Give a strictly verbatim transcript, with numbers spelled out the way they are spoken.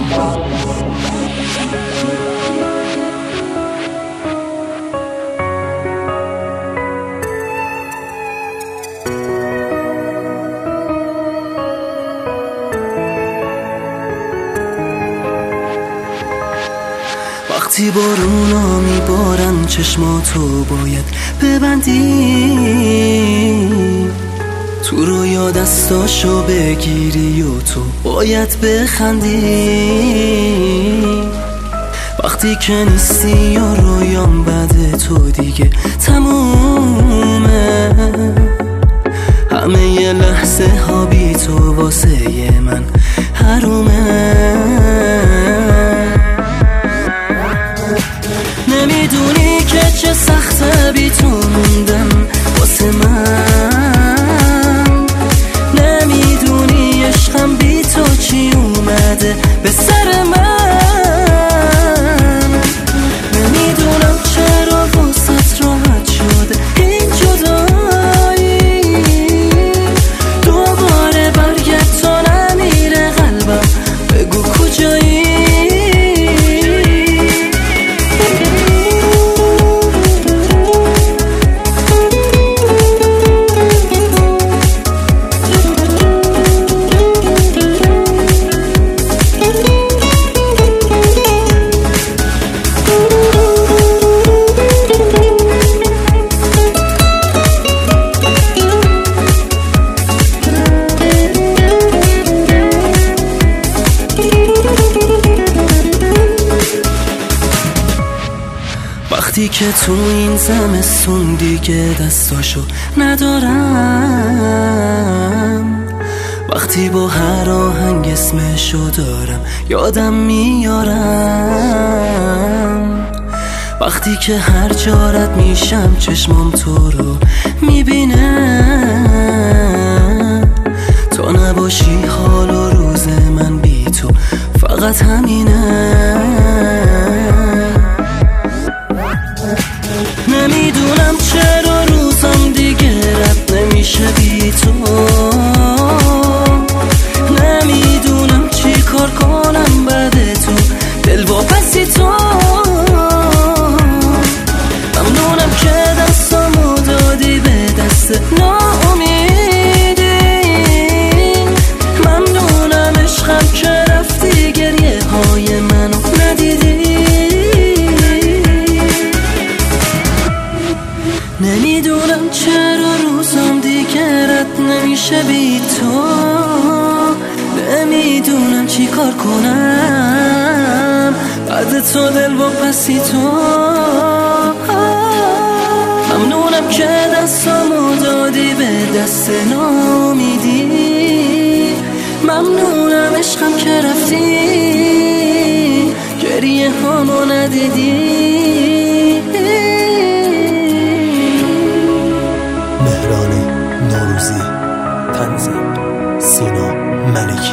وقتی بارونا میبارن چشماتو باید ببندی، تو رویا دستاشو بگیری و تو باید بخندی. وقتی که نیستی یا رویام بده تو دیگه تمومه، همه یه لحظه ها بی تو واسه من حرومه. نمیدونی که چه سخته بی تو موندن واسه من، نمیدونی عشقم بی تو چی اومده به سر من، نمیدونم چرا واسط راحت شده این جدایی، دوباره برگرد تا نمیره قلبم بگو کجایی. وقتی که تو این زمستون دیگه دستاشو ندارم، وقتی با هر آهنگ اسمشو دارم یادم میارم، وقتی که هر جا رد میشم چشمام تو رو میبینه، تا نباشی حال و روز من بی تو فقط همینه. نمیدونم چرا روزم دیگه رد نمیشه بی تو، نمیدونم چی کار کنم بعد تو دل واپسی تو. ممنونم که دستامو دادی به دست ناامیدی، ممنونم عشقم که رفتی گریه های منو ندیدی. نمیدونم چرا روزم دیگه رد نمیشه بی تو، نمیدونم چی کار کنم بعد تو دل واپسی تو. ممنونم که دستامو دادی به دست ناامیدی، ممنونم عشقم که رفتی گریه هامو ندیدی. مهران نوروزی، تنظیم سینا ملکی.